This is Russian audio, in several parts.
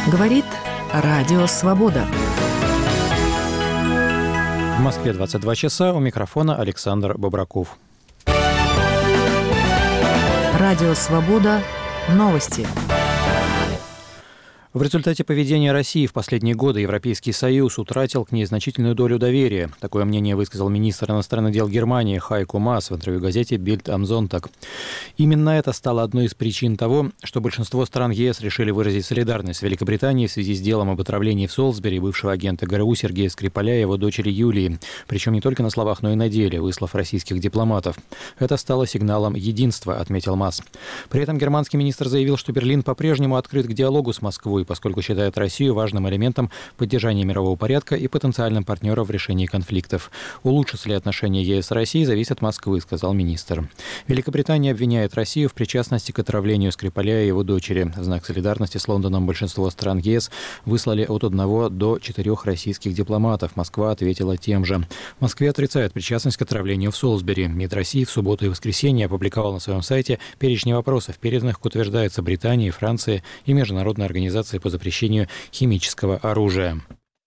Говорит Радио Свобода. В Москве 22 часа. У микрофона Александр Бобраков. Радио Свобода. Новости. В результате поведения России в последние годы Европейский Союз утратил к ней значительную долю доверия. Такое мнение высказал министр иностранных дел Германии Хайко Маас в интервью газете Bild am Sonntag. Именно это стало одной из причин того, что большинство стран ЕС решили выразить солидарность с Великобританией в связи с делом об отравлении в Солсбери бывшего агента ГРУ Сергея Скрипаля и его дочери Юлии. Причем не только на словах, но и на деле, выслав российских дипломатов. Это стало сигналом единства, отметил Маас. При этом германский министр заявил, что Берлин по-прежнему открыт к диалогу с Москвой, поскольку считает Россию важным элементом поддержания мирового порядка и потенциальным партнером в решении конфликтов. Улучшатся ли отношения ЕС с Россией, зависит от Москвы, сказал министр. Великобритания обвиняет Россию в причастности к отравлению Скрипаля и его дочери. В знак солидарности с Лондоном большинство стран ЕС выслали от 1 до 4 российских дипломатов. Москва ответила тем же. В Москве отрицают причастность к отравлению в Солсбери. МИД России в субботу и воскресенье опубликовал на своем сайте перечень вопросов, переданных, утверждается, Британии, Франции и Международной организации по запрещению химического оружия.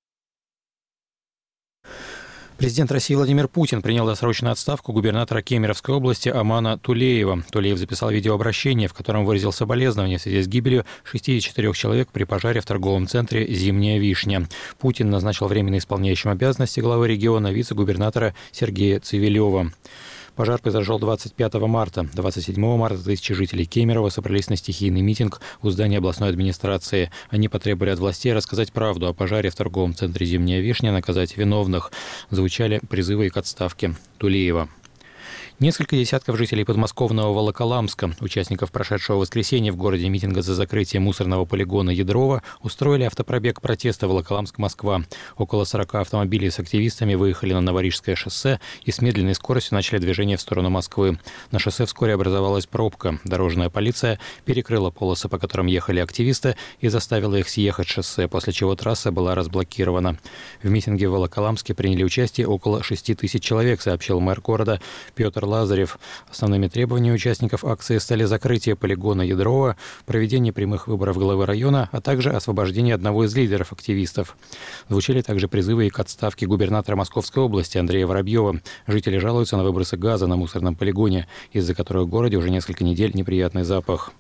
Президент России Владимир Путин принял досрочную отставку губернатора Кемеровской области Амана Тулеева. Тулеев записал видеообращение, в котором выразил соболезнования в связи с гибелью 64 человек при пожаре в торговом центре «Зимняя вишня». Путин назначил временно исполняющим обязанности главы региона вице-губернатора Сергея Цивилева. Пожар произошел 25 марта. 27 марта тысячи жителей Кемерово собрались на стихийный митинг у здания областной администрации. Они потребовали от властей рассказать правду о пожаре в торговом центре «Зимняя вишня», наказать виновных. Звучали призывы к отставке Тулеева. Несколько десятков жителей подмосковного Волоколамска, участников прошедшего воскресенья в городе митинга за закрытие мусорного полигона Ядрова, устроили автопробег протеста Волоколамск-Москва. Около 40 автомобилей с активистами выехали на Новорижское шоссе и с медленной скоростью начали движение в сторону Москвы. На шоссе вскоре образовалась пробка. Дорожная полиция перекрыла полосы, по которым ехали активисты, и заставила их съехать с шоссе, после чего трасса была разблокирована. В митинге в Волоколамске приняли участие около 6 тысяч человек, сообщил мэр города Петр Лазарев. Основными требованиями участников акции стали закрытие полигона Ядрова, проведение прямых выборов главы района, а также освобождение одного из лидеров активистов. Звучали также призывы и к отставке губернатора Московской области Андрея Воробьева. Жители жалуются на выбросы газа на мусорном полигоне, из-за которых в городе уже несколько недель неприятный запах.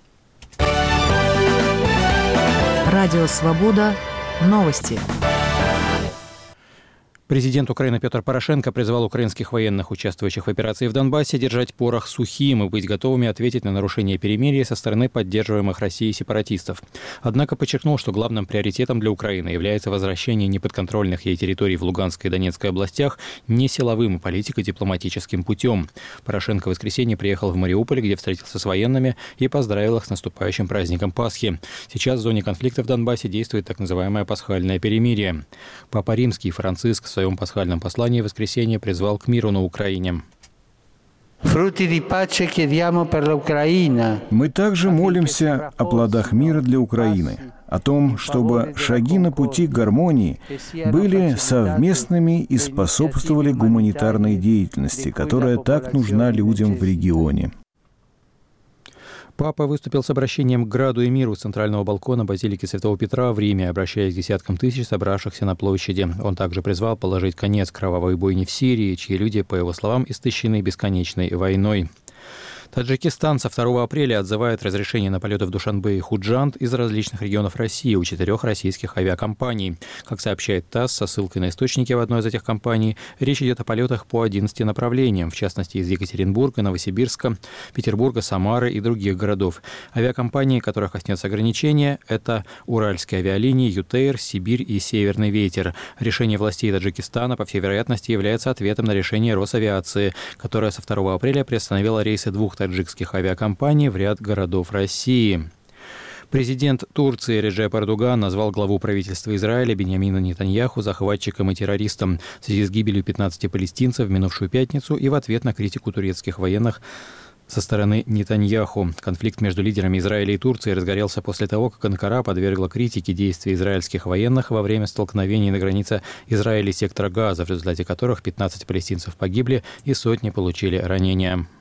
Радио Свобода. Новости. Президент Украины Петр Порошенко призвал украинских военных, участвующих в операции в Донбассе, держать порох сухим и быть готовыми ответить на нарушение перемирия со стороны поддерживаемых Россией сепаратистов. Однако подчеркнул, что главным приоритетом для Украины является возвращение неподконтрольных ей территорий в Луганской и Донецкой областях не силовым и политико-дипломатическим путем. Порошенко в воскресенье приехал в Мариуполь, где встретился с военными и поздравил их с наступающим праздником Пасхи. Сейчас в зоне конфликта в Донбассе действует так называемое пасхальное перемирие. Папа Римский Франциск в своем пасхальном послании в воскресенье призвал к миру на Украине. Мы также молимся о плодах мира для Украины, о том, чтобы шаги на пути к гармонии были совместными и способствовали гуманитарной деятельности, которая так нужна людям в регионе. Папа выступил с обращением к граду и миру с центрального балкона базилики Святого Петра в Риме, обращаясь к десяткам тысяч собравшихся на площади. Он также призвал положить конец кровавой бойне в Сирии, чьи люди, по его словам, истощены бесконечной войной. Таджикистан со 2 апреля отзывает разрешение на полеты в Душанбе и Худжанд из различных регионов России у 4 российских авиакомпаний. Как сообщает ТАСС со ссылкой на источники в одной из этих компаний, речь идет о полетах по 11 направлениям, в частности из Екатеринбурга, Новосибирска, Петербурга, Самары и других городов. Авиакомпании, которых коснется ограничения, это Уральские авиалинии, ЮТЭЙР, Сибирь и Северный ветер. Решение властей Таджикистана, по всей вероятности, является ответом на решение Росавиации, которое со 2 апреля приостановило рейсы 2 таджикских авиакомпаний в ряд городов России. Президент Турции Реджеп Эрдоган назвал главу правительства Израиля Биньямина Нетаньяху захватчиком и террористом в связи с гибелью 15 палестинцев в минувшую пятницу и в ответ на критику турецких военных со стороны Нетаньяху. Конфликт между лидерами Израиля и Турции разгорелся после того, как Анкара подвергла критике действий израильских военных во время столкновений на границе Израиля и сектора Газа, в результате которых 15 палестинцев погибли и сотни получили ранения.